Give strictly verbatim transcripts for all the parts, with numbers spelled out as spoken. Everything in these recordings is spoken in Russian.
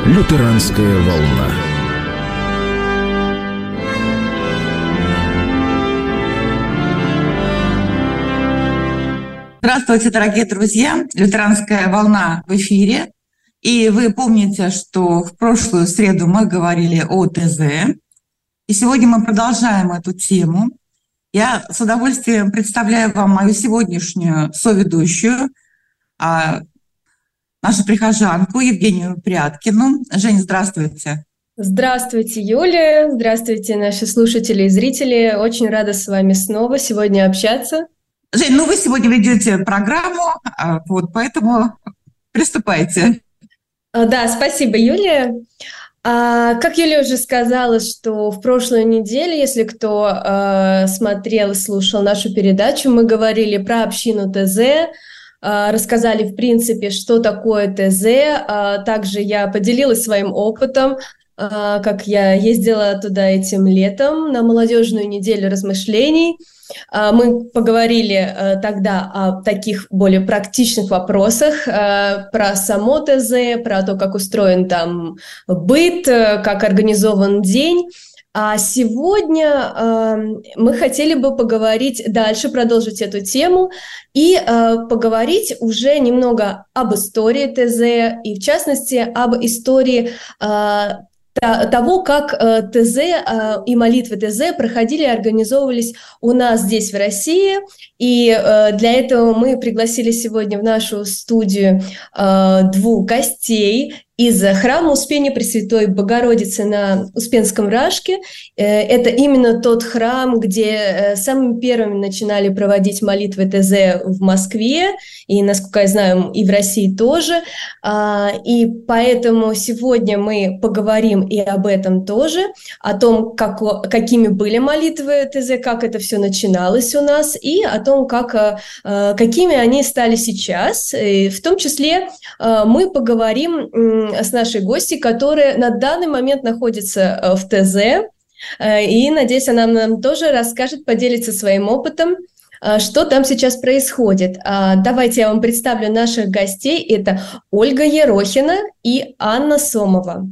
Лютеранская волна. Здравствуйте, дорогие друзья! Лютеранская волна в эфире. И вы помните, что в прошлую среду мы говорили о ТЗ. И сегодня мы продолжаем эту тему. Я с удовольствием представляю вам мою сегодняшнюю соведущую, нашу прихожанку Евгению Прядкину. Жень, здравствуйте. Здравствуйте, Юлия. Здравствуйте, наши слушатели и зрители. Очень рада с вами снова сегодня общаться. Жень, ну вы сегодня ведете программу, вот поэтому приступайте. Да, спасибо, Юлия. Как Юлия уже сказала, что в прошлую неделю, если кто смотрел и слушал нашу передачу, мы говорили про общину ТЗ, рассказали, в принципе, что такое ТЗ. Также я поделилась своим опытом, как я ездила туда этим летом на молодежную неделю размышлений. Мы поговорили тогда о таких более практичных вопросах, про само ТЗ, про то, как устроен там быт, как организован день. А сегодня э, мы хотели бы поговорить дальше, продолжить эту тему и э, поговорить уже немного об истории ТЗ и, в частности, об истории э, того, как э, ТЗ э, и молитвы ТЗ проходили и организовывались у нас здесь, в России. И э, для этого мы пригласили сегодня в нашу студию э, двух гостей из храма Успения Пресвятой Богородицы на Успенском Рашке. Это именно тот храм, где самыми первыми начинали проводить молитвы ТЗ в Москве, и, насколько я знаю, и в России тоже. И поэтому сегодня мы поговорим и об этом тоже, о том, как, какими были молитвы ТЗ, как это все начиналось у нас, и о том, как, какими они стали сейчас. И в том числе мы поговорим с нашей гостьей, которая на данный момент находится в ТЗ, и, надеюсь, она нам тоже расскажет, поделится своим опытом, что там сейчас происходит. Давайте я вам представлю наших гостей. Это Ольга Ерохина и Анна Сомова.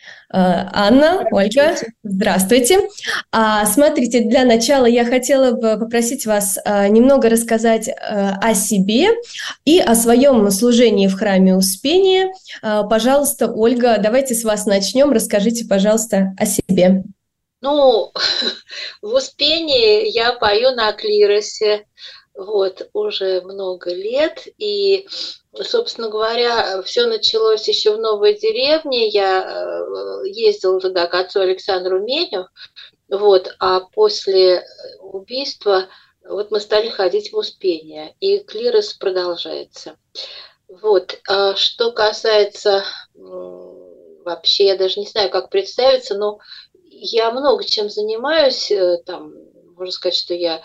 Анна, Ольга, здравствуйте. А, смотрите, для начала я хотела бы попросить вас а, немного рассказать а, о себе и о своем служении в храме Успения. А, пожалуйста, Ольга, давайте с вас начнем. Расскажите, пожалуйста, о себе. Ну, в Успении я пою на клиросе вот, уже много лет, и, собственно говоря, все началось еще в Новой деревне. Я ездила туда к отцу Александру Меню, вот, а после убийства вот мы стали ходить в Успение, и клирос продолжается. Вот, а что касается, вообще, я даже не знаю, как представиться, но я много чем занимаюсь, там, можно сказать, что я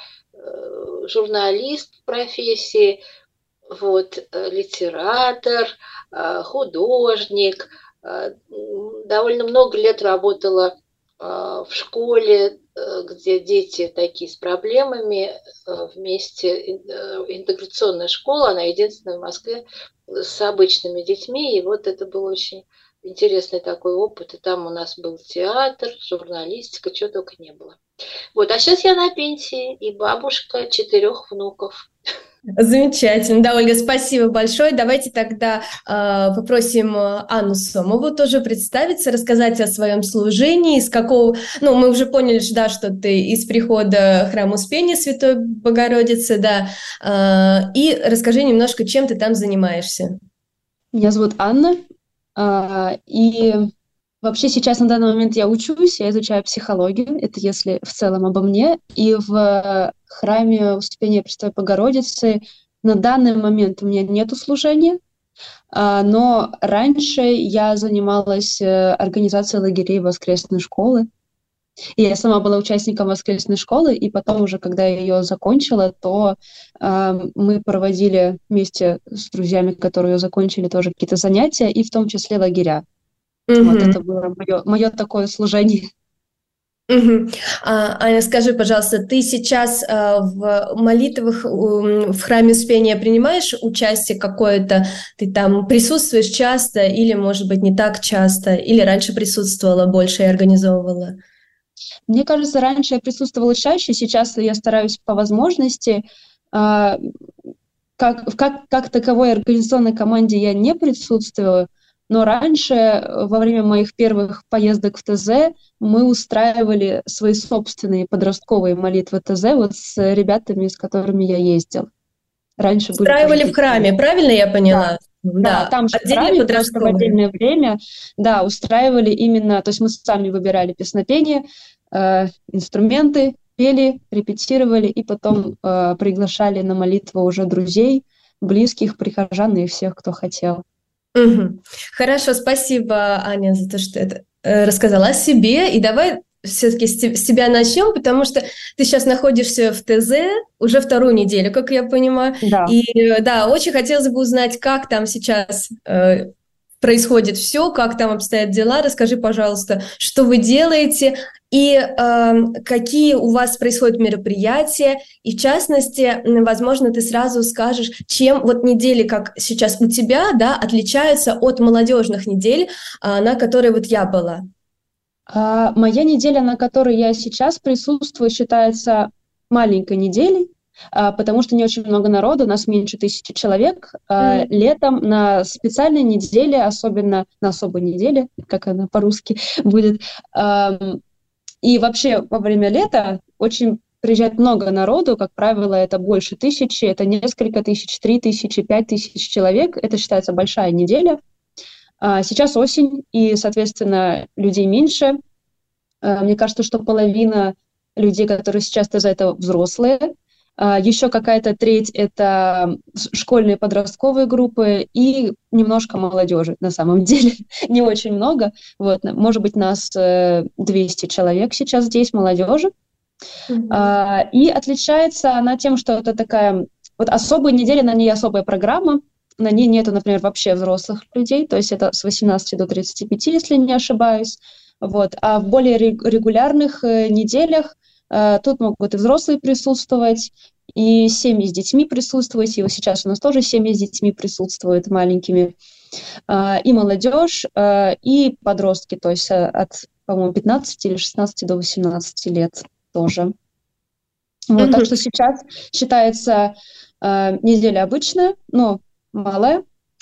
журналист в профессии, вот, литератор, художник. Довольно много лет работала в школе, где дети такие с проблемами, вместе, интеграционная школа, она единственная в Москве с обычными детьми, и вот это был очень интересный такой опыт, и там у нас был театр, журналистика, чего только не было. Вот, а сейчас я на пенсии, и бабушка четырех внуков. Замечательно. Да, Ольга, спасибо большое. Давайте тогда э, попросим Анну Сомову тоже представиться, рассказать о своем служении, из какого... Ну, мы уже поняли, да, что ты из прихода храма Успения Святой Богородицы, да, э, и расскажи немножко, чем ты там занимаешься. Меня зовут Анна, э, и... Вообще сейчас на данный момент я учусь, я изучаю психологию, это если в целом обо мне, и в храме Успения Пресвятой Богородицы на данный момент у меня нету служения, но раньше я занималась организацией лагерей воскресной школы, и я сама была участником воскресной школы, и потом уже, когда я ее закончила, то мы проводили вместе с друзьями, которые ее закончили, тоже какие-то занятия, и в том числе лагеря. Mm-hmm. Вот это было мое, мое такое служение. Мгм. А, Аня, скажи, пожалуйста, ты сейчас а, в молитвах м, в храме Успения принимаешь участие какое-то? Ты там присутствуешь часто или, может быть, не так часто? Или раньше присутствовала больше и организовывала? Мне кажется, раньше я присутствовала чаще, сейчас я стараюсь по возможности. А, Как, в как, как таковой организационной команде я не присутствую, но раньше, э, во время моих первых поездок в ТЗ, мы устраивали свои собственные подростковые молитвы ТЗ вот с ребятами, с которыми я ездил. Раньше были тоже Устраивали в такие. храме, правильно я Да, поняла? да, Да, там же в отдельно храме просто в подростковые. отдельное время, да, устраивали именно, то есть мы сами выбирали песнопение, э, инструменты, пели, репетировали и потом э, приглашали на молитву уже друзей, близких, прихожан и всех, кто хотел. Мгм. Хорошо, спасибо, Аня, за то, что это э, рассказала о себе. И давай все-таки с, те- с тебя начнем, потому что ты сейчас находишься в ТЗ уже вторую неделю, как я понимаю. Да. И э, да, очень хотелось бы узнать, как там сейчас э, происходит все, как там обстоят дела. Расскажи, пожалуйста, что вы делаете и э, какие у вас происходят мероприятия. И в частности, м, возможно, ты сразу скажешь, чем вот недели, как сейчас у тебя, да, отличаются от молодежных недель, а, на которой вот я была. А, моя неделя, на которой я сейчас присутствую, считается маленькой неделей, а, потому что не очень много народу, у нас меньше тысячи человек. А, Мгм. летом на специальной неделе, особенно на особой неделе, как она по-русски будет, ам, и вообще во время лета очень приезжает много народу, как правило, это больше тысячи, это несколько тысяч, три тысячи, пять тысяч человек, это считается большая неделя. А, Сейчас осень, и, соответственно, людей меньше. А, Мне кажется, что половина людей, которые сейчас за это взрослые. А, Еще какая-то треть — это с- школьные подростковые группы и немножко молодежи, на самом деле. Не очень много. Вот, на- может быть, нас э, двести человек сейчас здесь, молодежи. Мгм. А, И отличается она тем, что это такая вот особая неделя, на ней особая программа, на ней нету, например, вообще взрослых людей, то есть это с восемнадцати до тридцати пяти, если не ошибаюсь. Вот. А в более ре- регулярных э, неделях э, тут могут и взрослые присутствовать, и семьи с детьми присутствовать, и вот сейчас у нас тоже семьи с детьми присутствуют маленькими, а, и молодежь, а, и подростки, то есть э, от, по-моему, пятнадцати или шестнадцати до восемнадцати лет тоже. Вот, так Мгм. что сейчас считается э, неделя обычная, но малая,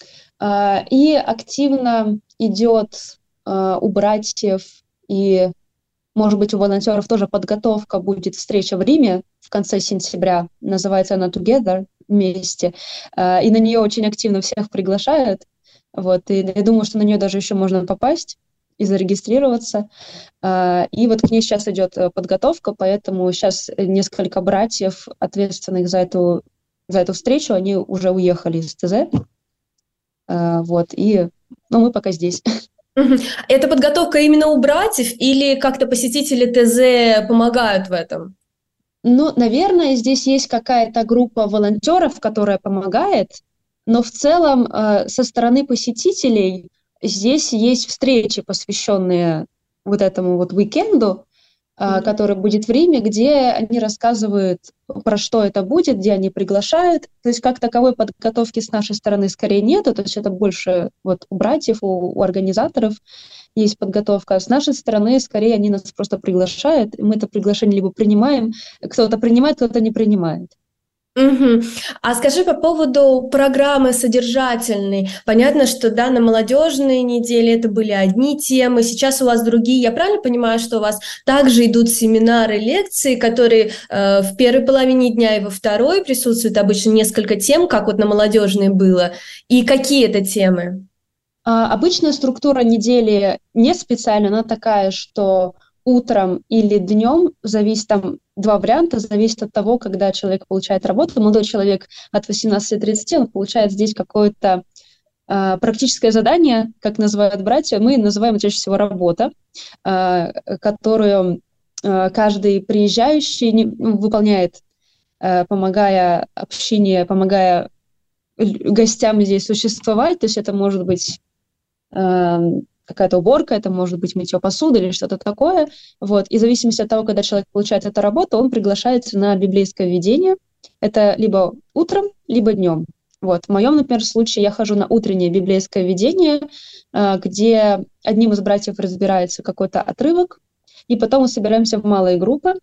а, и активно идет а, у братьев и, может быть, у волонтеров тоже подготовка, будет встреча в Риме в конце сентября, называется она Together, вместе, А, и на нее очень активно всех приглашают, вот, и я думаю, что на нее даже еще можно попасть и зарегистрироваться. А, И вот к ней сейчас идет э, подготовка, поэтому сейчас несколько братьев, ответственных за эту, за эту встречу, они уже уехали из ТЗ. А, Вот, и ну, мы пока здесь. Мгм. Это подготовка именно у братьев или как-то посетители ТЗ помогают в этом? Ну, наверное, здесь есть какая-то группа волонтеров, которая помогает, но в целом э, со стороны посетителей здесь есть встречи, посвященные вот этому вот уикенду, а, Мгм. который будет в Риме, где они рассказывают, про что это будет, где они приглашают. То есть как таковой подготовки с нашей стороны скорее нету, то есть это больше вот у братьев, у, у организаторов есть подготовка. А с нашей стороны скорее они нас просто приглашают, и мы это приглашение либо принимаем, кто-то принимает, кто-то не принимает. Мгм. А скажи по поводу программы содержательной. Понятно, что да, на молодежной неделе это были одни темы, сейчас у вас другие. Я правильно понимаю, что у вас также идут семинары, лекции, которые э, в первой половине дня и во второй присутствуют обычно несколько тем, как вот на молодежной было. И какие это темы? А, обычная структура недели не специальная, она такая, что утром или днем, зависит там два варианта, зависит от того, когда человек получает работу. Молодой человек от восемнадцати до тридцати, он получает здесь какое-то а, практическое задание, как называют братья, мы называем чаще всего работа, а, которую а, каждый приезжающий не- ну, выполняет, а, помогая общине, помогая л- гостям здесь существовать. То есть это может быть какая-то уборка, это может быть мытье посуды или что-то такое. Вот. И в зависимости от того, когда человек получает эту работу, он приглашается на библейское видение. Это либо утром, либо днем. Вот. В моем, например, случае я хожу на утреннее библейское видение, где одним из братьев разбирается какой-то отрывок, и потом мы собираемся в малые группы.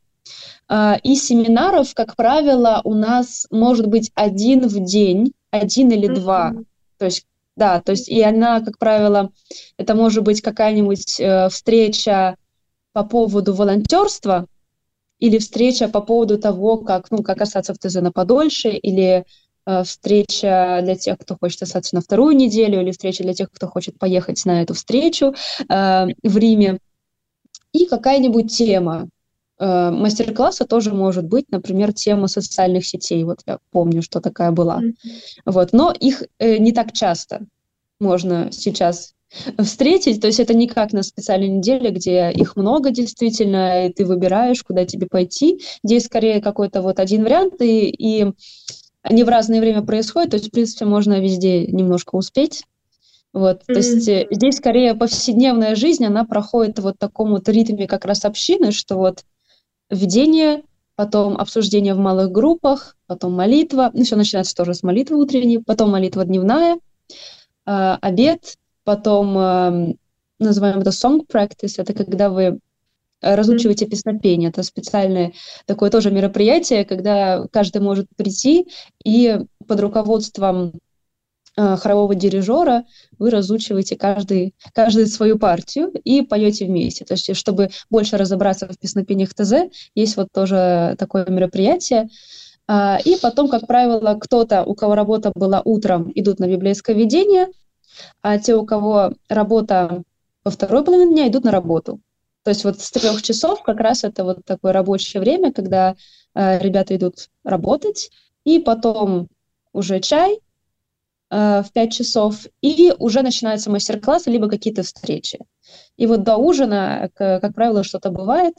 Из семинаров, как правило, у нас может быть один в день, один или два. То есть, да, то есть и она, как правило, это может быть какая-нибудь э, встреча по поводу волонтерства или встреча по поводу того, как, ну, как остаться в ТЗ на подольше, или э, встреча для тех, кто хочет остаться на вторую неделю, или встреча для тех, кто хочет поехать на эту встречу э, в Риме. И какая-нибудь тема. Э, мастер-класса тоже может быть, например, тема социальных сетей. Вот я помню, что такая была. Mm-hmm. Вот. Но их э, не так часто можно сейчас встретить. То есть это не как на специальной неделе, где их много действительно, и ты выбираешь, куда тебе пойти. Здесь скорее какой-то вот один вариант, и, и они в разное время происходят. То есть, в принципе, можно везде немножко успеть. Вот. Mm-hmm. То есть э, здесь скорее повседневная жизнь, она проходит вот в таком вот ритме как раз общины, что вот введение, потом обсуждение в малых группах, потом молитва. Ну, все начинается тоже с молитвы утренней, потом молитва дневная, э, обед, потом э, называем это song practice, это когда вы разучиваете песнопение. Это специальное такое тоже мероприятие, когда каждый может прийти и под руководством э, хорового дирижера вы разучиваете каждый, каждый свою партию и поете вместе. То есть, чтобы больше разобраться в песнопениях ТЗ, есть вот тоже такое мероприятие. А, и потом, как правило, кто-то, у кого работа была утром, идут на библейское видение, а те, у кого работа во второй половине дня, идут на работу. То есть вот с трех часов как раз это вот такое рабочее время, когда э, ребята идут работать, и потом уже чай э, в пять часов, и уже начинаются мастер-классы, либо какие-то встречи. И вот до ужина, к, как правило, что-то бывает,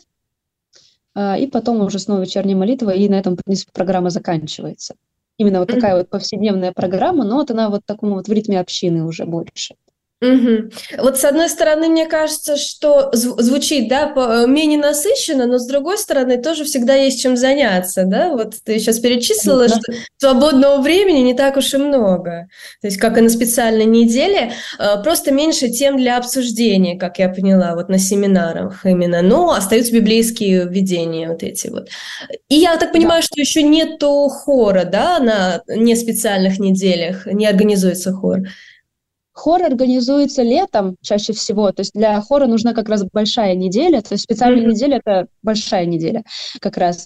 э, и потом уже снова вечерняя молитва, и на этом, в принципе, программа заканчивается. Именно вот такая вот повседневная программа, но вот она вот в таком вот в ритме общины уже больше. Угу. Вот с одной стороны, мне кажется, что зв- звучит, да, по- менее насыщенно, но с другой стороны, тоже всегда есть чем заняться, да, вот ты сейчас перечислила, что свободного времени не так уж и много, то есть как и на специальной неделе, просто меньше тем для обсуждения, как я поняла, вот на семинарах именно, но остаются библейские введения вот эти вот. И я так понимаю, да, что еще нету хора, да, на неспециальных неделях, не организуется хор. Хор организуется летом чаще всего, то есть для хора нужна как раз большая неделя, то есть специальная mm-hmm. неделя – это большая неделя как раз.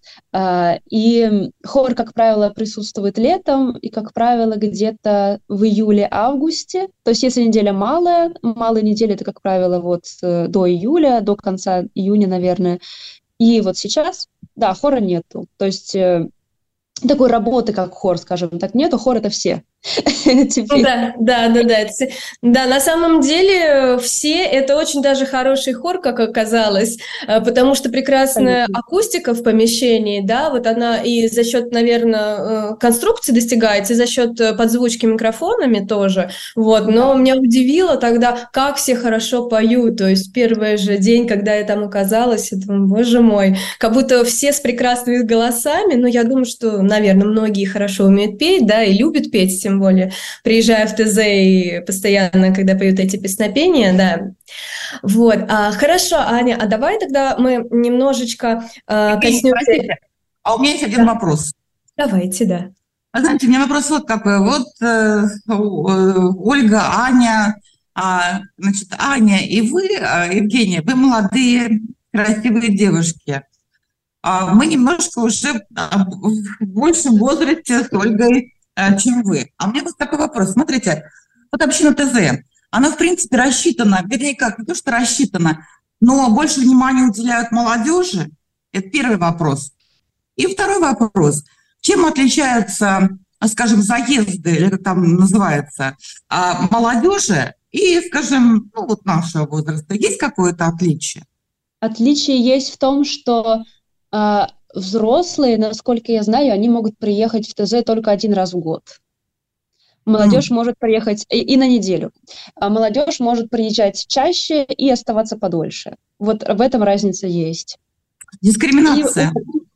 И хор, как правило, присутствует летом, и, как правило, где-то в июле-августе. То есть если неделя малая, малая неделя – это, как правило, вот до июля, до конца июня, наверное. И вот сейчас, да, хора нету. То есть такой работы, как хор, скажем так, нету. Хор – это все. Да, да, да, да. Да, на самом деле все это очень даже хороший хор, как оказалось, потому что прекрасная Конечно. акустика в помещении, да, вот она и за счет, наверное, конструкции достигается, и за счет подзвучки микрофонами тоже, вот, но да. меня удивило тогда, как все хорошо поют, то есть первый же день, когда я там оказалась, я думаю, боже мой, как будто все с прекрасными голосами, но я думаю, что, наверное, многие хорошо умеют петь, да, и любят петь, тем более приезжая в ТЗ и постоянно, когда поют эти песнопения, да. Вот, а, хорошо, Аня, а давай тогда мы немножечко а, коснемся... Простите, а у меня есть один да. вопрос. Давайте, да. А знаете, у меня вопрос вот какой. Вот э, Ольга, Аня, а, значит, Аня и вы, Евгения, вы молодые, красивые девушки. А мы немножко уже в большем возрасте с Ольгой, чем вы. А у меня вот такой вопрос. Смотрите, вот община ТЗ, она, в принципе, рассчитана, вернее, как, не то, что рассчитана, но больше внимания уделяют молодежи. Это первый вопрос. И второй вопрос. Чем отличаются, скажем, заезды, или как там называется, молодежи и, скажем, ну, вот нашего возраста? Есть какое-то отличие? Отличие есть в том, что э, взрослые, насколько я знаю, они могут приехать в ТЗ только один раз в год. Молодежь mm. может приехать и, и на неделю. А молодежь может приезжать чаще и оставаться подольше. Вот в этом разница есть. Дискриминация.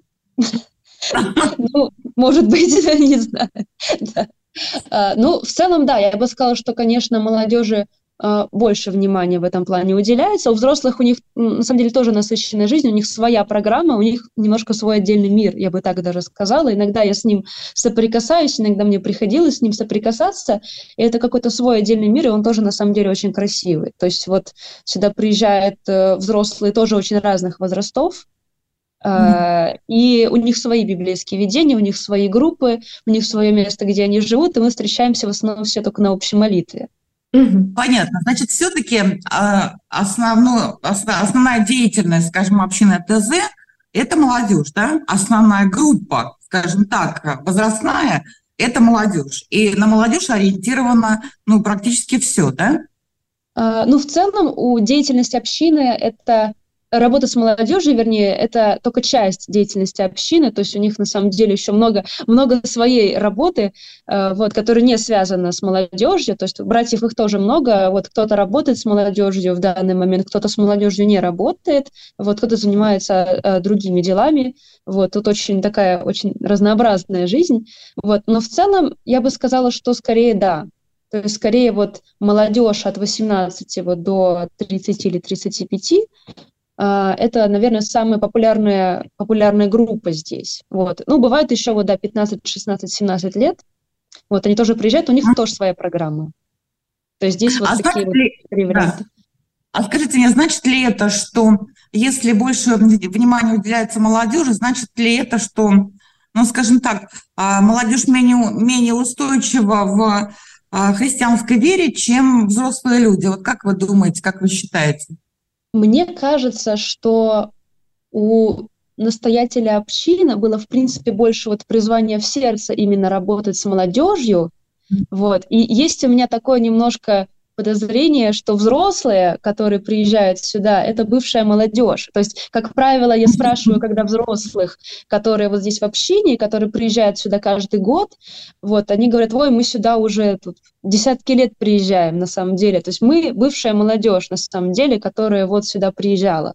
Ну, может быть, не знаю. Ну, в целом, да, я бы сказала, что, конечно, молодежи больше внимания в этом плане уделяется. У взрослых у них, на самом деле, тоже насыщенная жизнь, у них своя программа, у них немножко свой отдельный мир, я бы так даже сказала. Иногда я с ним соприкасаюсь, иногда мне приходилось с ним соприкасаться, и это какой-то свой отдельный мир, и он тоже, на самом деле, очень красивый. То есть вот сюда приезжают взрослые тоже очень разных возрастов, mm-hmm. и у них свои библейские видения, у них свои группы, у них свое место, где они живут, и мы встречаемся в основном все только на общей молитве. Понятно. Значит, все-таки основную, основная деятельность, скажем, общины ТЗ – это молодежь, да? Основная группа, скажем так, возрастная – это молодежь. И на молодежь ориентировано, ну, практически все, да? А, ну, в целом, у деятельности общины это работа с молодежью, вернее, это только часть деятельности общины, то есть у них на самом деле еще много, много своей работы, э, вот, которая не связана с молодежью, то есть братьев их тоже много, вот кто-то работает с молодежью в данный момент, кто-то с молодежью не работает, вот кто-то занимается э, другими делами, вот, тут очень такая, очень разнообразная жизнь, вот, но в целом я бы сказала, что скорее да. То есть, скорее, вот молодежь от восемнадцати вот, до тридцати или тридцати пяти это, наверное, самая популярная, популярная группа здесь. Вот. Ну, бывает еще вот, да, пятнадцать, шестнадцать, семнадцать лет. Вот, они тоже приезжают, у них тоже своя программа. То есть здесь вот а такие вот ли, три варианта. Да. А скажите мне, значит ли это, что если больше внимания уделяется молодежи, значит ли это, что, ну, скажем так, молодежь менее, менее устойчива в христианской вере, чем взрослые люди? Вот как вы думаете, как вы считаете? Мне кажется, что у настоятеля общины было, в принципе, больше вот призвания в сердце именно работать с молодежью. Вот. И есть у меня такое немножко подозрение, что взрослые, которые приезжают сюда, это бывшая молодежь. То есть, как правило, я спрашиваю, когда взрослых, которые вот здесь в общине, которые приезжают сюда каждый год, вот, они говорят, ой, мы сюда уже тут десятки лет приезжаем, на самом деле. То есть мы бывшая молодежь, на самом деле, которая вот сюда приезжала.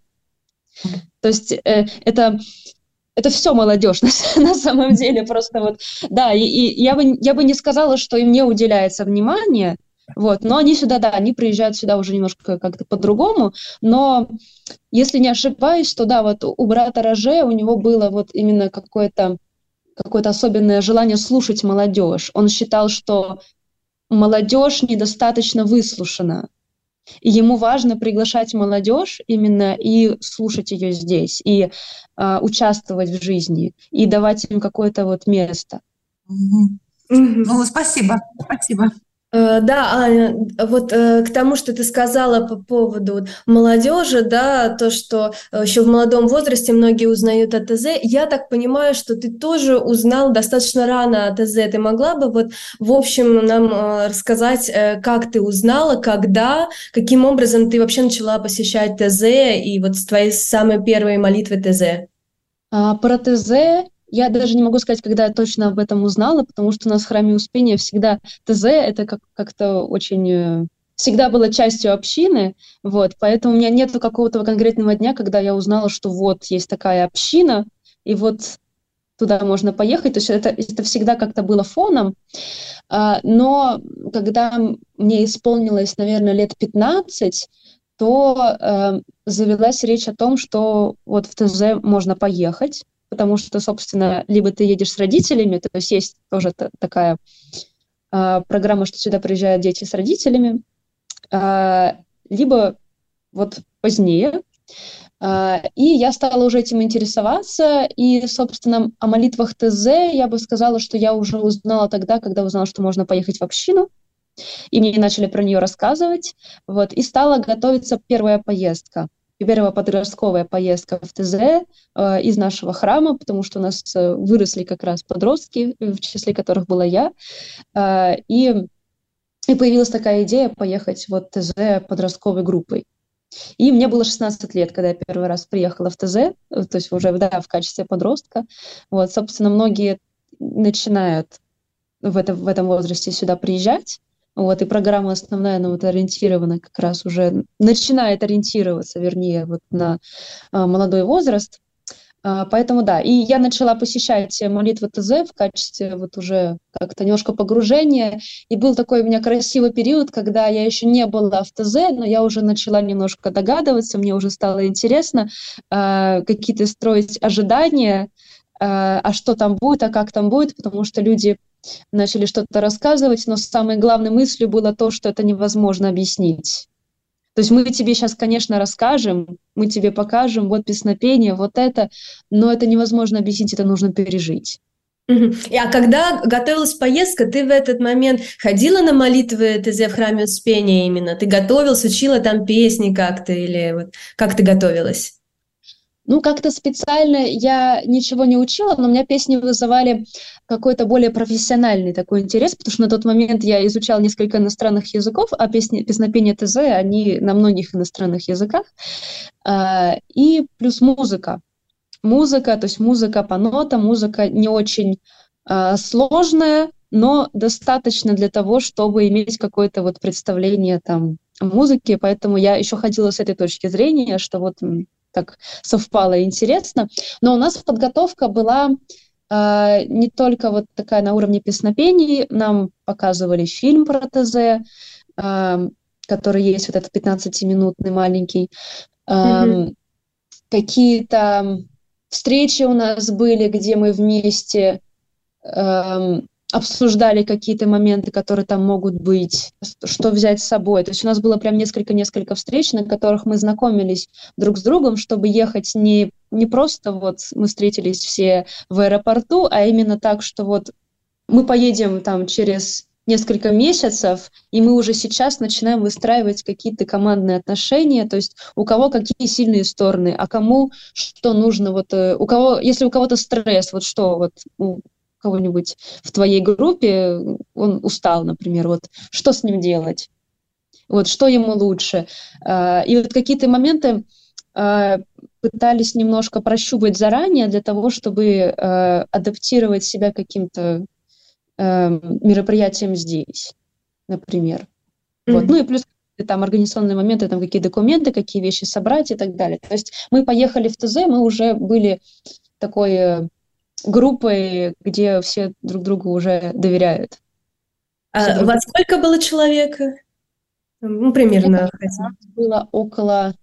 То есть э, это... Это все молодежь на, на самом деле, просто вот, да, и, и я, бы, я бы не сказала, что им не уделяется внимание, вот, но они сюда, да, они приезжают сюда уже немножко как-то по-другому, но если не ошибаюсь, то да, вот у брата Роже, у него было вот именно какое-то, какое-то особенное желание слушать молодежь. Он считал, что молодежь недостаточно выслушана. И ему важно приглашать молодежь именно и слушать ее здесь, и э, участвовать в жизни, и давать им какое-то вот место. Mm-hmm. Mm-hmm. Ну, спасибо, спасибо. Да, Аня, вот к тому, что ты сказала по поводу молодежи, да, то, что еще в молодом возрасте многие узнают о ТЗ, я так понимаю, что ты тоже узнал достаточно рано о ТЗ. Ты могла бы вот в общем нам рассказать, как ты узнала, когда, каким образом ты вообще начала посещать ТЗ и вот с твоей самой первой молитвы ТЗ? А, про ТЗ я даже не могу сказать, когда я точно об этом узнала, потому что у нас в храме Успения всегда ТЗ это как- как-то очень... Всегда было частью общины, вот, поэтому у меня нет какого-то конкретного дня, когда я узнала, что вот есть такая община, и вот туда можно поехать, то есть это, это всегда как-то было фоном, а, но когда мне исполнилось, наверное, лет пятнадцать, то а, завелась речь о том, что вот в ТЗ можно поехать, потому что, собственно, либо ты едешь с родителями, то есть есть тоже т- такая а, программа, что сюда приезжают дети с родителями, а, либо вот позднее. А, и я стала уже этим интересоваться, и, собственно, о молитвах ТЗ я бы сказала, что я уже узнала тогда, когда узнала, что можно поехать в общину, и мне начали про нее рассказывать, вот, и стала готовиться первая поездка. Первая подростковая поездка в ТЗ э, из нашего храма, потому что у нас э, выросли как раз подростки, в числе которых была я, э, и, и появилась такая идея поехать вот в ТЗ подростковой группой. И мне было шестнадцать лет, когда я первый раз приехала в ТЗ, то есть уже, да, в качестве подростка. Вот, собственно, многие начинают в, это, в этом возрасте сюда приезжать. Вот, и программа основная, ну, вот, ориентирована как раз уже, начинает ориентироваться, вернее, вот на а, молодой возраст. А, поэтому да, и я начала посещать молитвы ТЗ в качестве вот уже как-то немножко погружения. И был такой у меня красивый период, когда я еще не была в ТЗ, но я уже начала немножко догадываться, мне уже стало интересно а, какие-то строить ожидания, а, а что там будет, а как там будет, потому что люди начали что-то рассказывать, но самой главной мыслью было то, что это невозможно объяснить. То есть мы тебе сейчас, конечно, расскажем, мы тебе покажем, вот песнопение, вот это, но это невозможно объяснить, это нужно пережить. Uh-huh. А когда готовилась поездка, ты в этот момент ходила на молитвы ТЗ в храме Успения именно? Ты готовилась, учила там песни как-то или вот как ты готовилась? Ну, как-то специально я ничего не учила, но у меня песни вызывали какой-то более профессиональный такой интерес, потому что на тот момент я изучала несколько иностранных языков, а песни, песнопения ТЗ, они на многих иностранных языках. И плюс музыка. Музыка, то есть музыка по нотам, музыка не очень сложная, но достаточно для того, чтобы иметь какое-то вот представление там о музыке, поэтому я еще ходила с этой точки зрения, что вот так совпало интересно. Но у нас подготовка была э, не только вот такая на уровне песнопений. Нам показывали фильм про ТЗ, э, который есть, вот этот пятнадцатиминутный маленький. Э, mm-hmm. Какие-то встречи у нас были, где мы вместе э, обсуждали какие-то моменты, которые там могут быть, что взять с собой. То есть у нас было прям несколько-несколько встреч, на которых мы знакомились друг с другом, чтобы ехать не, не просто вот мы встретились все в аэропорту, а именно так, что вот мы поедем там через несколько месяцев, и мы уже сейчас начинаем выстраивать какие-то командные отношения, то есть у кого какие сильные стороны, а кому что нужно, вот у кого, если у кого-то стресс, вот что вот у кого-нибудь в твоей группе, он устал, например, вот что с ним делать, вот что ему лучше. И вот какие-то моменты пытались немножко прощупать заранее для того, чтобы адаптировать себя к каким-то мероприятиям здесь, например. Mm-hmm. Вот. Ну и плюс там организационные моменты, там какие документы, какие вещи собрать и так далее. То есть мы поехали в ТЗ, мы уже были такой группой, где все друг другу уже доверяют. А друг... у вас сколько было человек? Ну, примерно. Было около,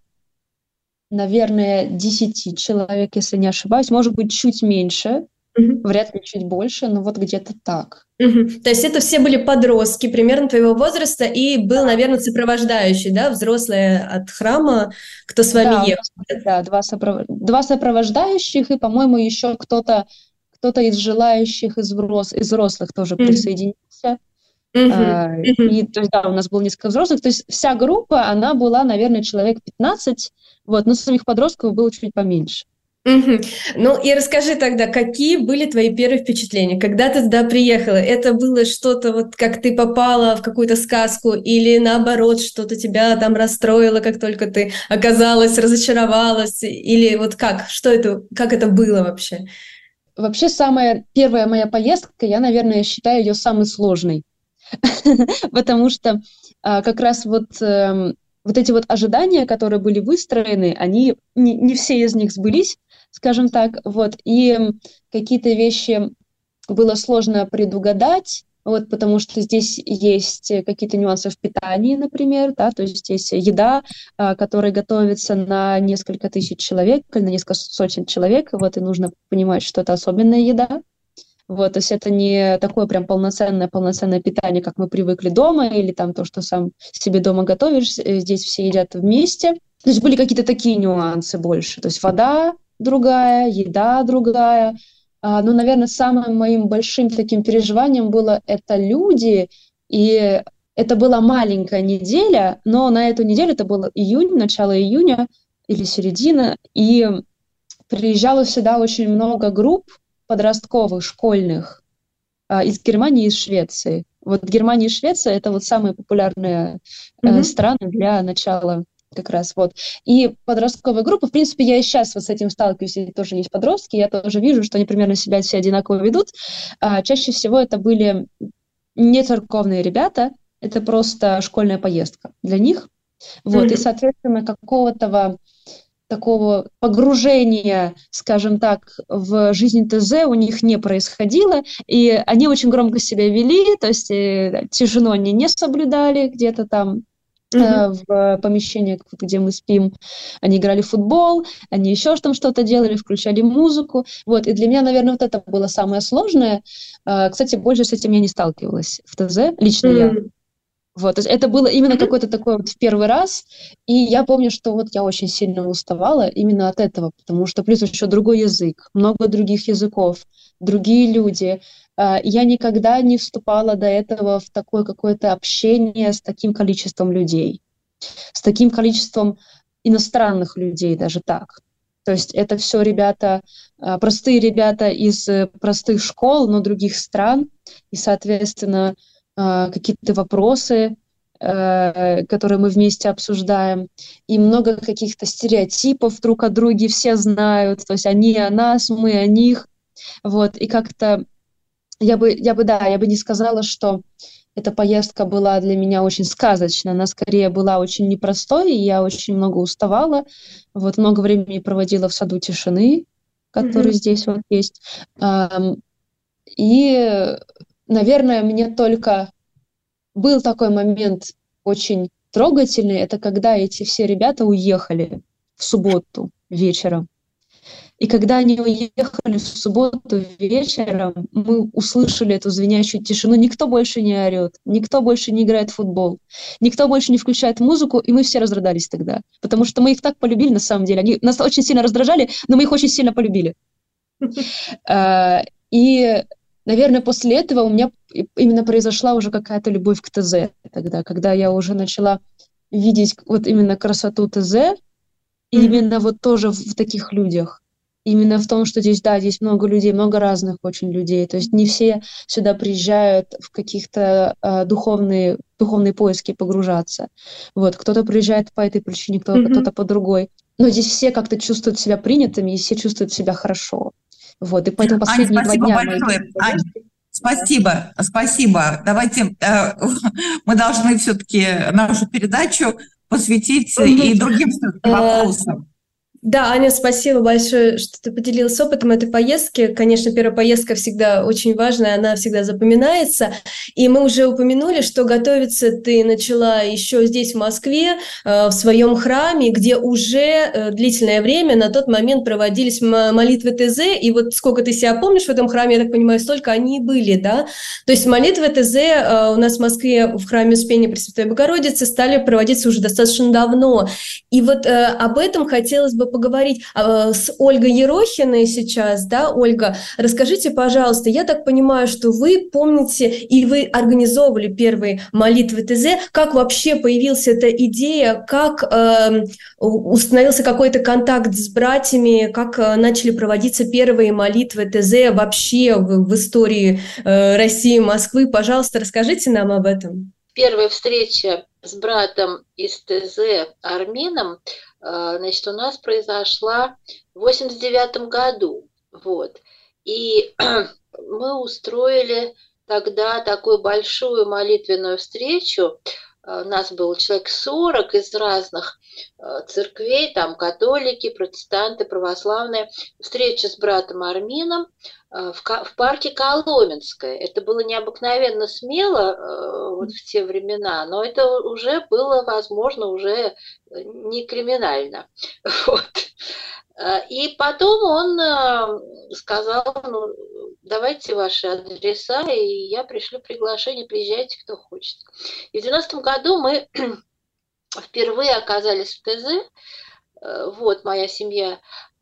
наверное, десяти человек, если не ошибаюсь. Может быть, чуть меньше, uh-huh. вряд ли чуть больше, но вот где-то так. Uh-huh. То есть это все были подростки примерно твоего возраста, и был, наверное, сопровождающий, да, взрослые от храма, кто с вами да, ехал? Да, два, сопров... два сопровождающих, и, по-моему, еще кто-то кто-то из желающих, из, взрос... из взрослых тоже mm-hmm. присоединился. Mm-hmm. А, mm-hmm. И, то есть, да, у нас было несколько взрослых. То есть вся группа, она была, наверное, человек пятнадцать, вот, но самих подростков было чуть поменьше. Mm-hmm. Ну и расскажи тогда, какие были твои первые впечатления, когда ты туда приехала? Это было что-то, вот как ты попала в какую-то сказку, или наоборот, что-то тебя там расстроило, как только ты оказалась, разочаровалась, или вот как? Что это, как это было вообще? Вообще, самая первая моя поездка, я, наверное, считаю ее самой сложной, потому что как раз вот, вот эти вот ожидания, которые были выстроены, они, не, не все из них сбылись, скажем так, вот, и какие-то вещи было сложно предугадать, вот, потому что здесь есть какие-то нюансы в питании, например, да, то есть здесь еда, которая готовится на несколько тысяч человек, или на несколько сотен человек, вот, и нужно понимать, что это особенная еда, вот, то есть это не такое прям полноценное, полноценное питание, как мы привыкли дома, или там то, что сам себе дома готовишь, здесь все едят вместе, то есть были какие-то такие нюансы больше, то есть вода другая, еда другая. Ну, наверное, самым моим большим таким переживанием было это люди, и это была маленькая неделя, но на эту неделю, это был июнь, начало июня или середина, и приезжало сюда очень много групп подростковых, школьных, из Германии и из Швеции. Вот Германия и Швеция — это вот самые популярные mm-hmm. страны для начала как раз, вот. И подростковая группа, в принципе, я и сейчас вот с этим сталкиваюсь, и тоже есть подростки, я тоже вижу, что они примерно себя все одинаково ведут. А, чаще всего это были не церковные ребята, это просто школьная поездка для них. Вот, mm-hmm. И, соответственно, какого-то такого погружения, скажем так, в жизнь ТЗ у них не происходило, и они очень громко себя вели, то есть э, тишину они не соблюдали где-то там э, mm-hmm. в помещениях, где мы спим. Они играли в футбол, они еще там что-то делали, включали музыку. Вот, и для меня, наверное, вот это было самое сложное. Э, кстати, больше с этим я не сталкивалась в ТЗ, лично mm-hmm. я. Вот, то есть это было именно mm-hmm. какой-то такой вот в первый раз, и я помню, что вот я очень сильно уставала именно от этого, потому что плюс еще другой язык, много других языков, другие люди. Я никогда не вступала до этого в такое какое-то общение с таким количеством людей, с таким количеством иностранных людей даже так. То есть это все ребята, простые ребята из простых школ, но других стран, и, соответственно, какие-то вопросы, которые мы вместе обсуждаем, и много каких-то стереотипов друг о друге все знают, то есть они о нас, мы о них, вот, и как-то я бы, я бы, да, я бы не сказала, что эта поездка была для меня очень сказочная, она скорее была очень непростой, и я очень много уставала, вот, много времени проводила в саду тишины, который mm-hmm. здесь вот есть, и наверное, мне только был такой момент очень трогательный, это когда эти все ребята уехали в субботу вечером. И когда они уехали в субботу вечером, мы услышали эту звенящую тишину. Никто больше не орет, никто больше не играет в футбол, никто больше не включает музыку, и мы все разрыдались тогда. Потому что мы их так полюбили, на самом деле. Они нас очень сильно раздражали, но мы их очень сильно полюбили. И наверное, после этого у меня именно произошла уже какая-то любовь к ТЗ тогда, когда я уже начала видеть вот именно красоту ТЗ, mm-hmm. именно вот тоже в таких людях. Именно в том, что здесь, да, здесь много людей, много разных очень людей. То есть не все сюда приезжают в каких-то э, духовные, духовные поиски погружаться. Вот, кто-то приезжает по этой причине, кто, mm-hmm. кто-то по другой. Но здесь все как-то чувствуют себя принятыми, и все чувствуют себя хорошо. Вот, и поэтому последние Аня, спасибо два дня... большое. Мои... Аня, спасибо, спасибо. Давайте, э, мы должны все-таки нашу передачу посвятить mm-hmm. и другим вопросам. Да, Аня, спасибо большое, что ты поделилась опытом этой поездки. Конечно, первая поездка всегда очень важная, она всегда запоминается. И мы уже упомянули, что готовиться ты начала еще здесь, в Москве, в своем храме, где уже длительное время на тот момент проводились молитвы ТЗ. И вот сколько ты себя помнишь в этом храме, я так понимаю, столько они и были, да? То есть молитвы ТЗ у нас в Москве в храме Успения Пресвятой Богородицы стали проводиться уже достаточно давно. И вот об этом хотелось бы поговорить э, с Ольгой Ерохиной сейчас, да, Ольга, расскажите, пожалуйста, я так понимаю, что вы помните и вы организовывали первые молитвы ТЗ, как вообще появилась эта идея, как э, установился какой-то контакт с братьями, как э, начали проводиться первые молитвы ТЗ вообще в, в истории э, России, Москвы, пожалуйста, расскажите нам об этом. Первая встреча с братом из ТЗ Армином, значит, у нас произошла в восемьдесят девятом году, вот, и мы устроили тогда такую большую молитвенную встречу. У нас было человек сорок из разных церквей, там католики, протестанты, православные. Встреча с братом Армином в парке Коломенское. Это было необыкновенно смело вот в те времена, но это уже было возможно, уже не криминально. Вот. И потом он сказал, ну, давайте ваши адреса, и я пришлю приглашение, приезжайте, кто хочет. И в девяностом году мы впервые оказались в ТЗ, вот моя семья,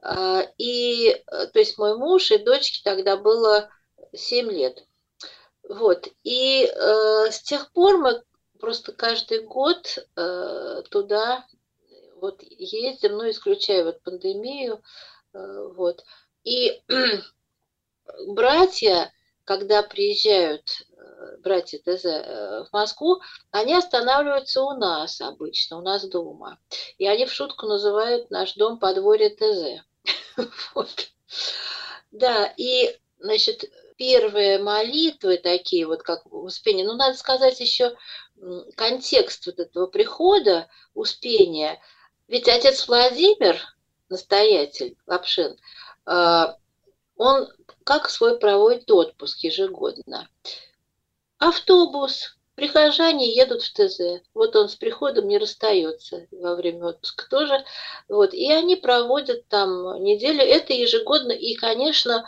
и, то есть мой муж и дочке тогда было семь лет. Вот, и э, с тех пор мы просто каждый год э, туда вот ездим, ну, исключая вот пандемию, э, вот. И братья, когда приезжают братья ТЗ в Москву, они останавливаются у нас обычно, у нас дома. И они в шутку называют наш дом подворье ТЗ. Вот. Да, и, значит, первые молитвы такие вот, как Успение, ну, надо сказать еще контекст вот этого прихода, Успения. Ведь отец Владимир, настоятель Лапшин, он как свой проводит отпуск ежегодно. Автобус, прихожане едут в ТЗ. Вот он с приходом не расстается во время отпуска тоже. Вот. И они проводят там неделю. Это ежегодно. И, конечно,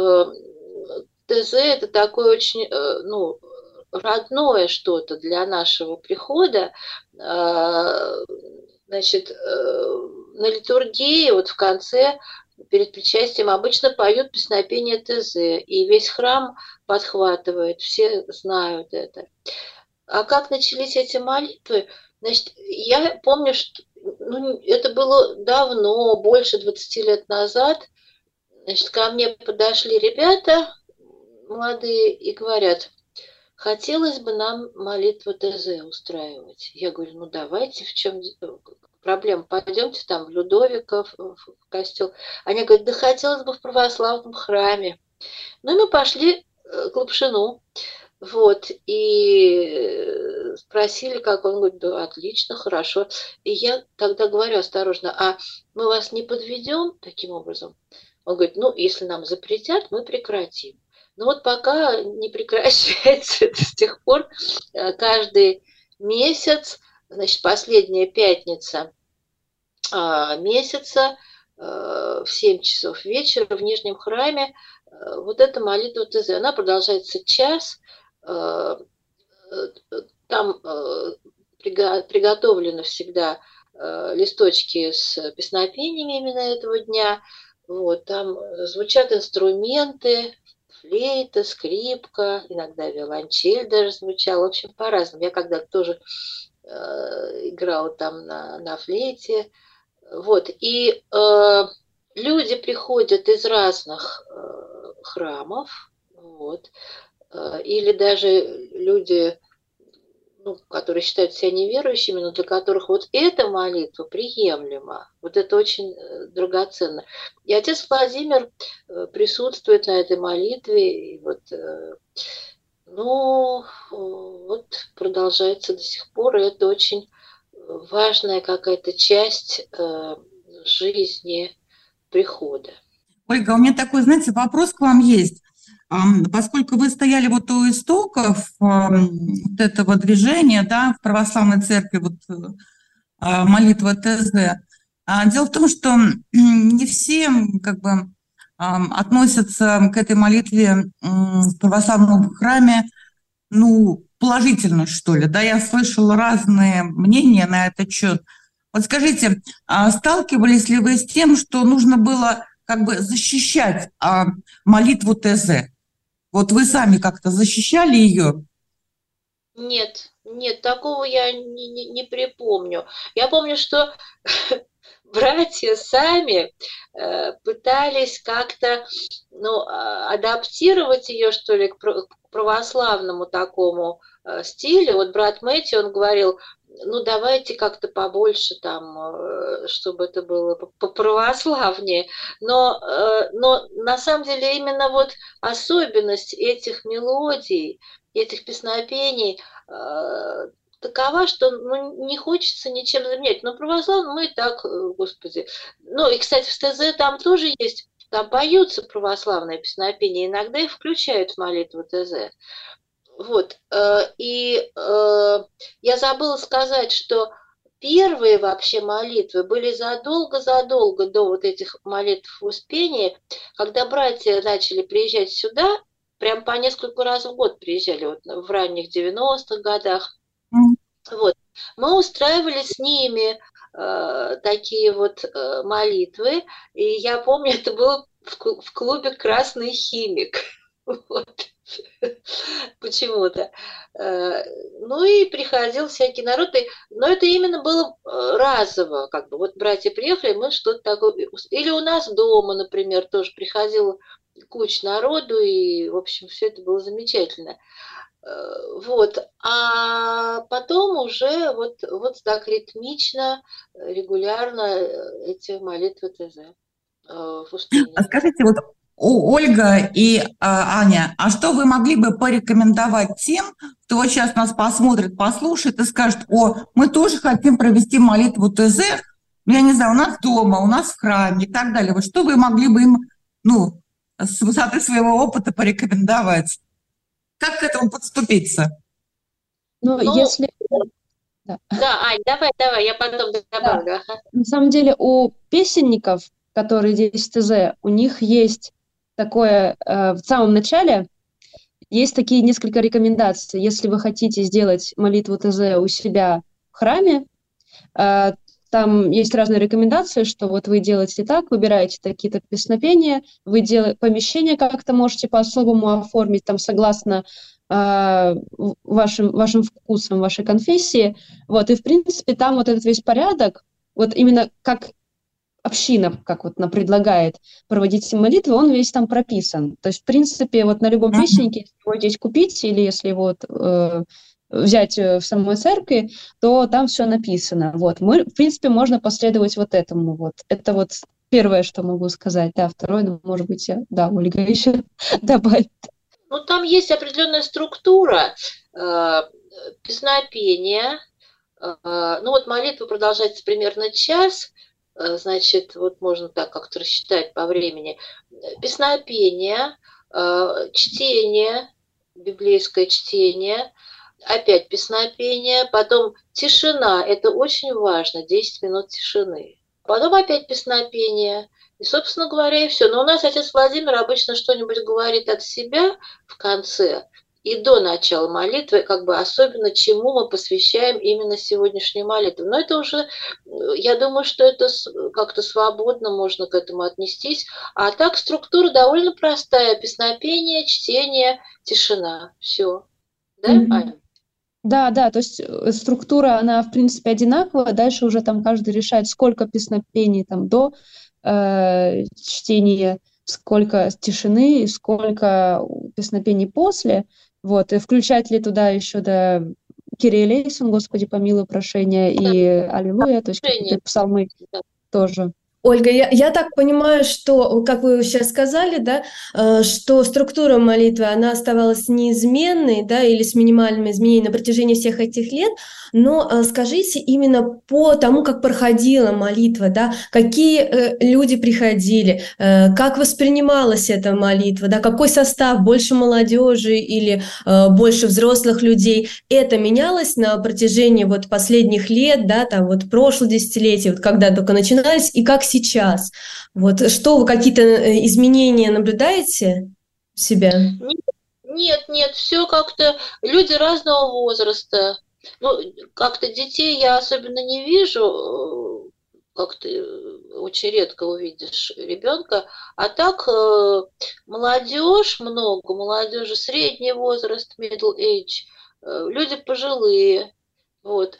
ТЗ это такое очень, ну, родное что-то для нашего прихода. Значит, на литургии вот в конце перед причастием обычно поют песнопение ТЗ, и весь храм подхватывает, все знают это. А как начались эти молитвы? Значит, я помню, что ну, это было давно, больше двадцати лет назад. Значит, ко мне подошли ребята молодые и говорят: хотелось бы нам молитву ТЗ устраивать. Я говорю, ну давайте, в чем проблема? Пойдемте там в Людовиков, в костел. Они говорят, да хотелось бы в православном храме. Ну и мы пошли к Лапшину. Вот, и спросили, как он, говорит, да, отлично, хорошо. И я тогда говорю осторожно, а мы вас не подведем таким образом? Он говорит, ну, если нам запретят, мы прекратим. Ну вот пока не прекращается это с тех пор, каждый месяц, значит, последняя пятница месяца в семь часов вечера в Нижнем храме вот эта молитва ТЗ, она продолжается час. Там приготовлены всегда листочки с песнопениями именно этого дня. Вот, там звучат инструменты, флейта, скрипка, иногда виолончель даже звучала. В общем, по-разному. Я когда-то тоже э, играла там на, на флейте. Вот, и э, люди приходят из разных э, храмов, вот, э, или даже люди, ну, которые считают себя неверующими, но для которых вот эта молитва приемлема. Вот это очень драгоценно. И отец Владимир присутствует на этой молитве. И вот, ну, вот продолжается до сих пор. И это очень важная какая-то часть жизни прихода. Ольга, у меня такой, знаете, вопрос к вам есть. Поскольку вы стояли вот у истоков вот этого движения, да, в православной церкви, вот молитва ТЗ, дело в том, что не все как бы относятся к этой молитве в православном храме, ну, положительно, что ли, да, я слышала разные мнения на этот счет. Вот скажите, сталкивались ли вы с тем, что нужно было как бы защищать молитву ТЗ? Вот вы сами как-то защищали ее? Нет, нет, такого я не, не, не припомню. Я помню, что братья сами э, пытались как-то, ну, адаптировать ее, что ли, к православному такому э, стилю. Вот брат Мэтью, он говорил, ну, давайте как-то побольше там, чтобы это было поправославнее. Но, но на самом деле именно вот особенность этих мелодий, этих песнопений такова, что ну, не хочется ничем заменять. Но православно мы и так, Господи. Ну и, кстати, в ТЗ там тоже есть, там поются православные песнопения, иногда их включают в молитву ТЗ. Вот, и я забыла сказать, что первые вообще молитвы были задолго-задолго до вот этих молитв Успения, когда братья начали приезжать сюда, прям по несколько раз в год приезжали, вот в ранних девяностых годах. Вот. Мы устраивали с ними э, такие вот э, молитвы, и я помню, это было в клубе «Красный химик». Вот. Почему-то. Ну и приходил всякий народ. Но это именно было разово. Как бы. Вот братья приехали, мы что-то такое... Или у нас дома, например, тоже приходила куча народу, и, в общем, все это было замечательно. Вот, а потом уже вот, вот так ритмично, регулярно эти молитвы ТЗ в Успении. А скажите, вот Ольга и а, Аня, а что вы могли бы порекомендовать тем, кто вот сейчас нас посмотрит, послушает и скажет: о, мы тоже хотим провести молитву ТЗ, ну, я не знаю, у нас дома, у нас в храме и так далее. Вот что вы могли бы им, ну, с высоты своего опыта порекомендовать? Как к этому подступиться? Ну, Ну, если... Да. Да, Ань, давай, давай, я потом добавлю. Да. Ага. На самом деле у песенников, которые здесь в ТЗ, у них есть такое, э, в самом начале есть такие несколько рекомендаций. Если вы хотите сделать молитву ТЗ у себя в храме, э, там есть разные рекомендации, что вот вы делаете так, выбираете такие-то песнопения, вы делаете помещение как-то можете по-особому оформить, там согласно э, вашим, вашим вкусам, вашей конфессии. Вот, и в принципе там вот этот весь порядок, вот именно как община, как вот она предлагает проводить молитвы, он весь там прописан. То есть, в принципе, вот на любом песеннике, если его здесь купить, или если его вот, э, взять в самой церкви, то там все написано. Вот. Мы, в принципе, можно последовать вот этому. Вот. Это вот первое, что могу сказать. Да, второе, ну, может быть, я, да, Ольга еще добавит. Ну, там есть определенная структура э, песнопения. Э, ну, вот молитва продолжается примерно час. Значит, вот можно так как-то рассчитать по времени. Песнопение, чтение, библейское чтение, опять песнопение, потом тишина, это очень важно, десять минут тишины. Потом опять песнопение, и, собственно говоря, и все. Но у нас отец Владимир обычно что-нибудь говорит от себя в конце, и до начала молитвы, как бы особенно чему мы посвящаем именно сегодняшнюю молитву. Но это уже, я думаю, что это как-то свободно можно к этому отнестись. А так структура довольно простая. Песнопение, чтение, тишина. Все. Да, Mm-hmm. Аня? Да, да, то есть структура, она, в принципе, одинаковая. Дальше уже там каждый решает, сколько песнопений там до э, чтения, сколько тишины, сколько песнопений после. Вот, и включать ли туда еще, да, Кирия элейсон, Господи помилуй, прошение, и Аллилуйя, то есть какие-то псалмы тоже. Ольга, я, я так понимаю, что, как вы сейчас сказали, да, э, что структура молитвы, она оставалась неизменной, да, или с минимальными изменениями на протяжении всех этих лет, но э, скажите именно по тому, как проходила молитва, да, какие э, люди приходили, э, как воспринималась эта молитва, да, какой состав, больше молодежи или э, больше взрослых людей, это менялось на протяжении вот последних лет, да, там вот прошлых десятилетий, вот когда только начинались, и как сейчас? Вот что вы какие-то изменения наблюдаете у себя? Нет, нет, все как-то люди разного возраста. Ну, как-то детей я особенно не вижу, как-то очень редко увидишь ребенка, а так молодежь много, молодежи средний возраст, middle age, люди пожилые, вот,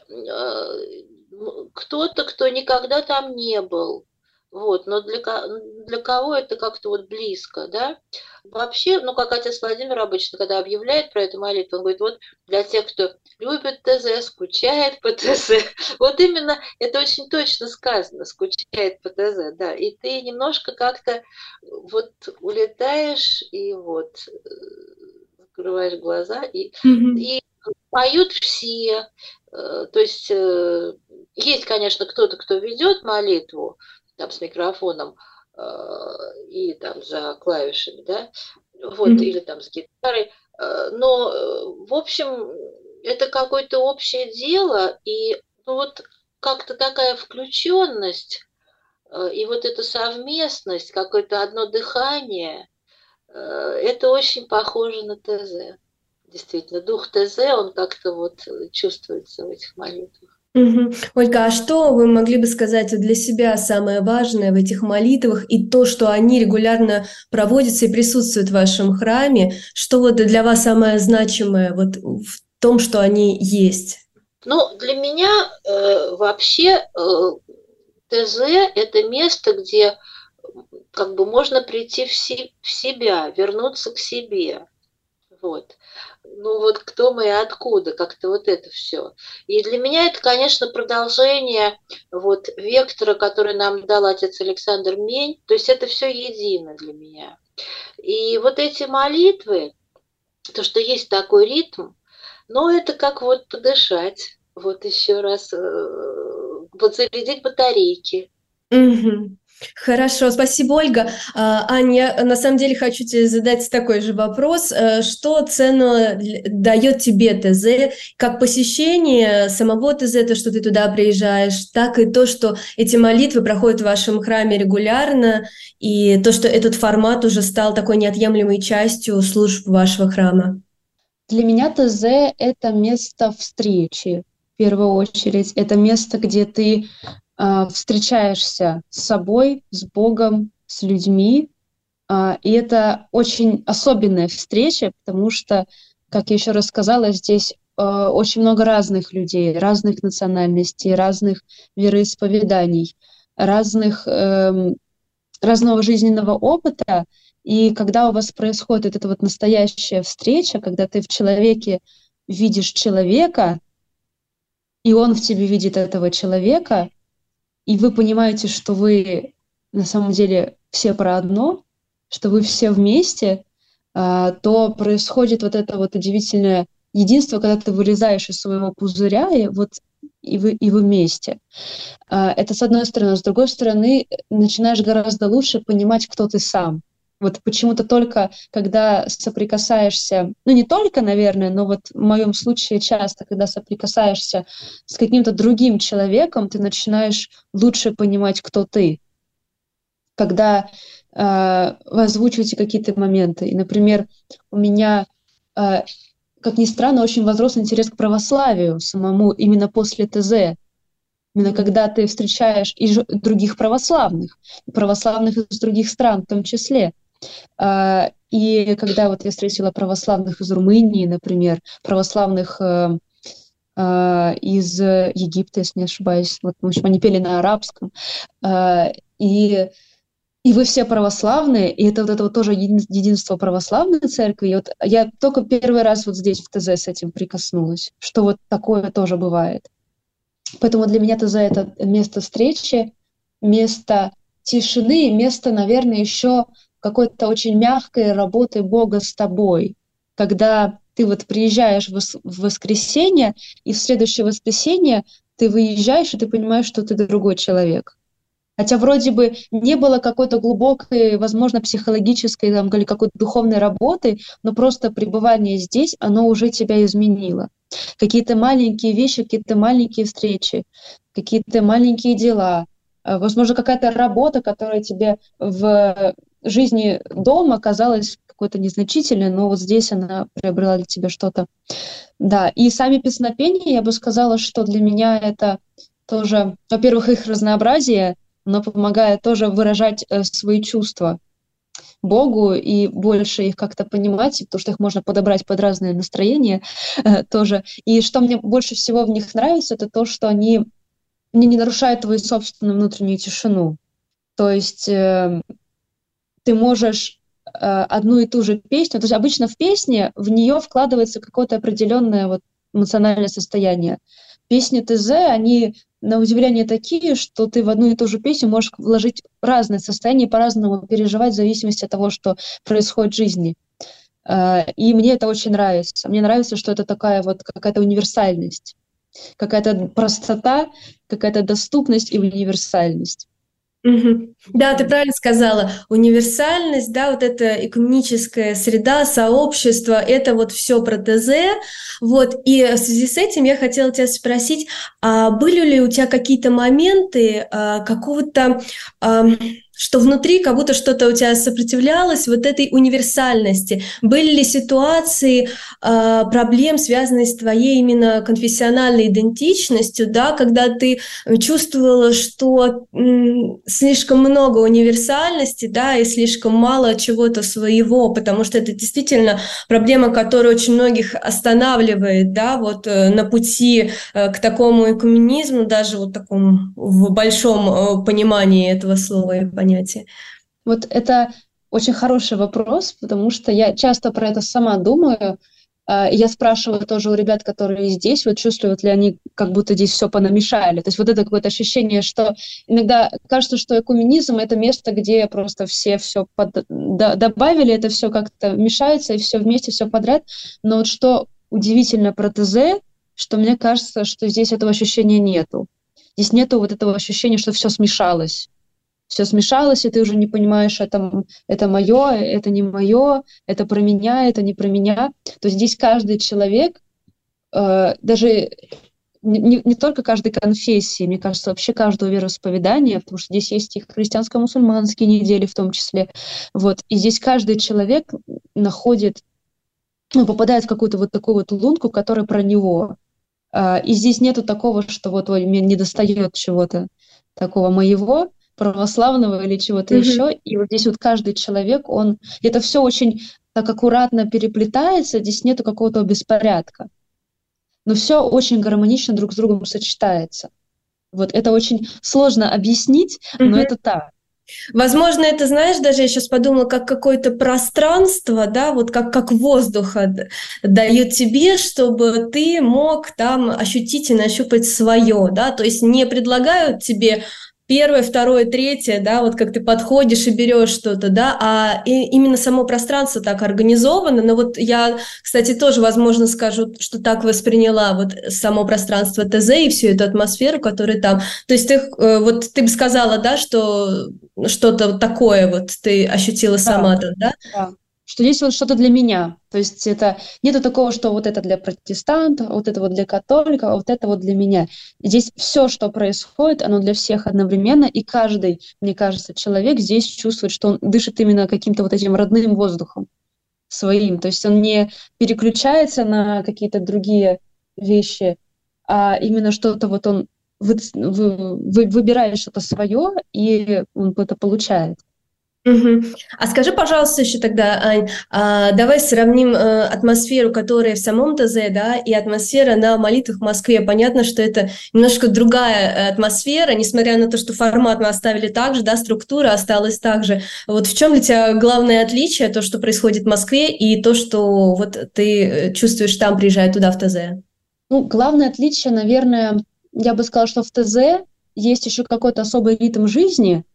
кто-то, кто никогда там не был. Вот, но для, для кого это как-то вот близко, да? Вообще, ну, как отец Владимир обычно, когда объявляет про эту молитву, он говорит, вот для тех, кто любит ТЗ, скучает по ТЗ, вот именно это очень точно сказано, скучает по ТЗ, да, и ты немножко как-то вот улетаешь и вот закрываешь глаза, и, mm-hmm. и поют все, то есть есть, конечно, кто-то, кто ведет молитву, там с микрофоном э, и там за клавишами, да, вот, mm-hmm. или там с гитарой, э, но, э, в общем, это какое-то общее дело, и ну, вот как-то такая включенность, э, и вот эта совместность, какое-то одно дыхание, э, это очень похоже на ТЗ. Действительно, дух ТЗ, он как-то вот чувствуется в этих молитвах. Угу. Ольга, а что вы могли бы сказать для себя самое важное в этих молитвах и то, что они регулярно проводятся и присутствуют в вашем храме, что вот для вас самое значимое вот в том, что они есть? Ну, для меня э, вообще э, ТЗ – это место, где как бы можно прийти в, си- в себя, вернуться к себе. Вот. ну вот кто мы и откуда, как-то вот это все. И для меня это, конечно, продолжение вот вектора, который нам дал отец Александр Мень, то есть это все едино для меня. И вот эти молитвы, то, что есть такой ритм, но это как вот подышать, вот еще раз э, подзарядить батарейки. Мгм. Хорошо, спасибо, Ольга. А, Аня, я на самом деле хочу тебе задать такой же вопрос. Э, Что ценно для- дает тебе ТЗ, как посещение самого ТЗ, то, что ты туда приезжаешь, так и то, что эти молитвы проходят в вашем храме регулярно, и то, что этот формат уже стал такой неотъемлемой частью служб вашего храма? Для меня ТЗ — это место встречи, в первую очередь. Это место, где ты а, встречаешься с собой, с Богом, с людьми. А, и это очень особенная встреча, потому что, как я еще раз сказала, здесь а, очень много разных людей, разных национальностей, разных вероисповеданий, разных, эм, разного жизненного опыта. И когда у вас происходит эта вот настоящая встреча, когда ты в человеке видишь человека, и он в тебе видит этого человека, и вы понимаете, что вы на самом деле все про одно, что вы все вместе, а, то происходит вот это вот удивительное единство, когда ты вылезаешь из своего пузыря, и вот и вы, и вы вместе. А, Это с одной стороны. С другой стороны, начинаешь гораздо лучше понимать, кто ты сам. Вот почему-то только когда соприкасаешься, ну не только, наверное, но вот в моем случае часто, когда соприкасаешься с каким-то другим человеком, ты начинаешь лучше понимать, кто ты. Когда э, вы озвучиваете какие-то моменты. И, например, у меня, э, как ни странно, очень возрос интерес к православию самому именно после ТЗ. Именно когда ты встречаешь и ж- других православных, и православных из других стран в том числе. А, И когда вот я встретила православных из Румынии, например, православных э, э, из Египта, если не ошибаюсь, вот, в общем, они пели на арабском, А, и, и вы все православные, и это вот это вот тоже един- единство православной церкви. И вот я только первый раз вот здесь в ТЗ с этим прикоснулась, что вот такое тоже бывает. Поэтому для меня ТЗ — это место встречи, место тишины, место, наверное, еще какой-то очень мягкой работы Бога с тобой, когда ты вот приезжаешь в вос- в воскресенье, и в следующее воскресенье ты выезжаешь, и ты понимаешь, что ты другой человек. Хотя вроде бы не было какой-то глубокой, возможно, психологической там, или какой-то духовной работы, но просто пребывание здесь, оно уже тебя изменило. Какие-то маленькие вещи, какие-то маленькие встречи, какие-то маленькие дела, э, возможно, какая-то работа, которая тебе в жизни дома казалась какой-то незначительной, но вот здесь она приобрела для тебя что-то. Да, и сами песнопения, я бы сказала, что для меня это тоже, во-первых, их разнообразие, но помогает тоже выражать э, свои чувства Богу и больше их как-то понимать, потому что их можно подобрать под разные настроения э, тоже. И что мне больше всего в них нравится, это то, что они, они не нарушают твою собственную внутреннюю тишину. То есть э, ты можешь э, одну и ту же песню, то есть обычно в песне в нее вкладывается какое-то определенное вот эмоциональное состояние. Песни ТЗ, они на удивление такие, что ты в одну и ту же песню можешь вложить разное состояние, по-разному переживать в зависимости от того, что происходит в жизни. Э, И мне это очень нравится. Мне нравится, что это такая вот какая-то универсальность, какая-то простота, какая-то доступность и универсальность. Мгм. Да, ты правильно сказала. Универсальность, да, вот эта экономическая среда, сообщество, это вот все про ТЗ. Вот, и в связи с этим я хотела тебя спросить, а были ли у тебя какие-то моменты а, какого-то, ам, что внутри как будто что-то у тебя сопротивлялось вот этой универсальности? Были ли ситуации, а, проблем, связанные с твоей именно конфессиональной идентичностью, да, когда ты чувствовала, что м, слишком много универсальности, да, и слишком мало чего-то своего, потому что это действительно проблема, которая очень многих останавливает, да, вот э, на пути э, к такому экуменизму, даже вот такому в большом э, понимании этого слова и понятия. Вот это очень хороший вопрос, потому что я часто про это сама думаю, Я спрашиваю тоже у ребят, которые здесь, вот чувствуют ли они, как будто здесь все понамешали. То есть вот это какое-то ощущение, что иногда кажется, что экуменизм — это место, где просто все все под... добавили, это все как-то мешается, и все вместе, все подряд. Но вот что удивительно про ТЗ, что мне кажется, что здесь этого ощущения нету. Здесь нету вот этого ощущения, что все смешалось. Все смешалось, и ты уже не понимаешь, это, это мое, это не мое, это про меня, это не про меня. То есть здесь каждый человек, э, даже не, не только каждой конфессии, мне кажется, вообще каждого вероисповедания, потому что здесь есть и христианско-мусульманские недели в том числе. Вот. И здесь каждый человек находит, ну, попадает в какую-то вот такую вот лунку, которая про него. Э, и здесь нету такого, что вот ой, мне недостает чего-то такого моего, православного или чего-то mm-hmm. еще. И вот здесь вот каждый человек, он... Это все очень так аккуратно переплетается, здесь нету какого-то беспорядка. Но все очень гармонично друг с другом сочетается. Вот это очень сложно объяснить, mm-hmm. но это так. Возможно, это, знаешь, даже я сейчас подумала, как какое-то пространство, да, вот как, как воздуха дает тебе, чтобы ты мог там ощутить и нащупать свое, да, то есть не предлагают тебе первое, второе, третье, да, вот как ты подходишь и берешь что-то, да, а и, именно само пространство так организовано, но вот я, кстати, тоже, возможно, скажу, что так восприняла вот само пространство ТЗ и всю эту атмосферу, которая там, то есть ты, вот ты бы сказала, да, что что-то такое вот ты ощутила сама, да? Да? Да. Что здесь вот что-то для меня. То есть это нету такого, что вот это для протестантов, вот это вот для католиков, а вот это вот для меня. Здесь все, что происходит, оно для всех одновременно, и каждый, мне кажется, человек здесь чувствует, что он дышит именно каким-то вот этим родным воздухом своим. То есть он не переключается на какие-то другие вещи, а именно что-то вот он вы, вы, вы, выбирает что-то свое, и он это получает. Угу. А скажи, пожалуйста, еще тогда, Ань, а, давай сравним а, атмосферу, которая в самом ТЗ, да, и атмосфера на молитвах в Москве. Понятно, что это немножко другая атмосфера, несмотря на то, что формат мы оставили так же, да, структура осталась так же. Вот в чем для тебя главное отличие, то, что происходит в Москве, и то, что вот ты чувствуешь там, приезжая туда, в ТЗ? Ну, главное отличие, наверное, я бы сказала, что в ТЗ есть еще какой-то особый ритм жизни,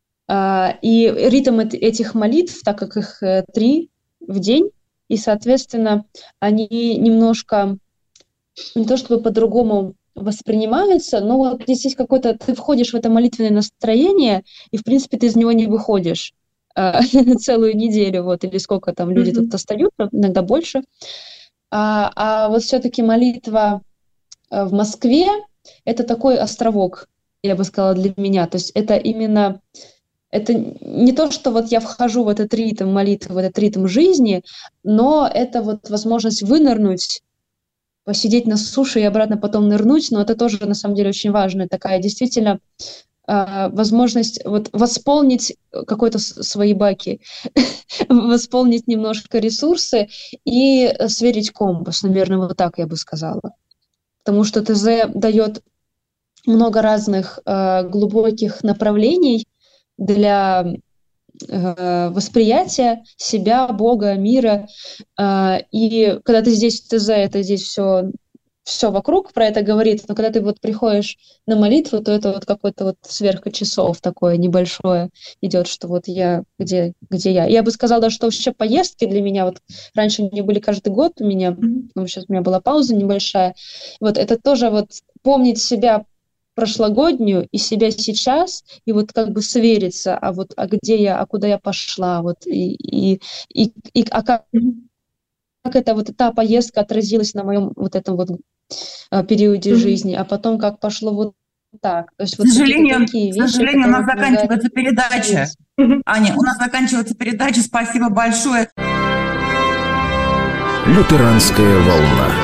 и ритм этих молитв, так как их три в день, и, соответственно, они немножко, не то чтобы по-другому воспринимаются, но вот здесь есть какой-то, ты входишь в это молитвенное настроение, и, в принципе, ты из него не выходишь целую неделю, вот, или сколько там люди mm-hmm. тут остаются, иногда больше. А, а вот все-таки молитва в Москве — это такой островок, я бы сказала, для меня. То есть это именно... Это не то, что вот я вхожу в этот ритм молитвы, в этот ритм жизни, но это вот возможность вынырнуть, посидеть на суше и обратно потом нырнуть, но это тоже на самом деле очень важная такая действительно э, возможность вот восполнить какой-то свои баки, восполнить немножко ресурсы и сверить компас, наверное, вот так я бы сказала. Потому что ТЗ дает много разных э, глубоких направлений для э, восприятия себя, Бога, мира. Э, и когда ты здесь в ТЗ, это здесь все, все вокруг про это говорит, но когда ты вот приходишь на молитву, то это вот какой-то вот сверху часов такое небольшое идет, что вот я, где, где я. Я бы сказала, что вообще поездки для меня, вот раньше они были каждый год у меня, mm-hmm. сейчас у меня была пауза небольшая, вот это тоже вот помнить себя прошлогоднюю и себя сейчас, и вот как бы свериться, а вот а где я, а куда я пошла, вот и, и, и, и а как, как это вот та поездка отразилась на моем вот этом вот а, периоде mm-hmm. жизни, а потом как пошло вот так. То есть, к вот сожалению, такие вещи, к сожалению, у нас помогают... заканчивается передача. Mm-hmm. Аня, у нас заканчивается передача. Спасибо большое. Лютеранская волна.